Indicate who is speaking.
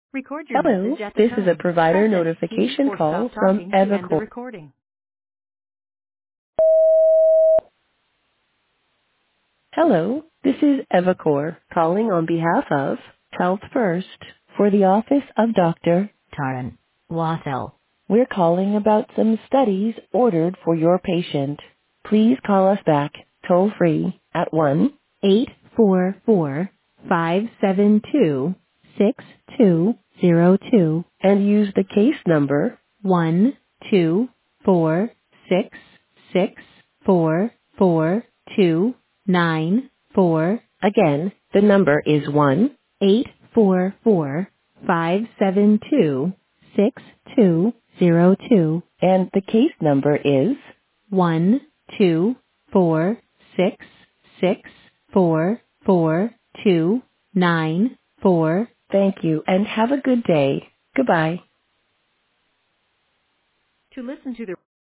Speaker 1: Record your
Speaker 2: Hello,
Speaker 1: message at the
Speaker 2: this is a
Speaker 1: tone.
Speaker 2: provider
Speaker 1: Press any key
Speaker 2: notification
Speaker 1: or
Speaker 2: call
Speaker 1: stop
Speaker 2: from
Speaker 1: talking to end the
Speaker 2: Evacor.
Speaker 1: recording.
Speaker 2: Hello, this is Evacor calling on behalf of Health First for the office of Dr. Taran Wathel. We're calling about some studies ordered for your patient. Please call us back toll free at 1-844-572-6202 and use the case number 12466442494. Again, the number is 1-844-572-6202 and the case number is 12466442494. Thank you and have a good day. Goodbye.
Speaker 1: To listen to the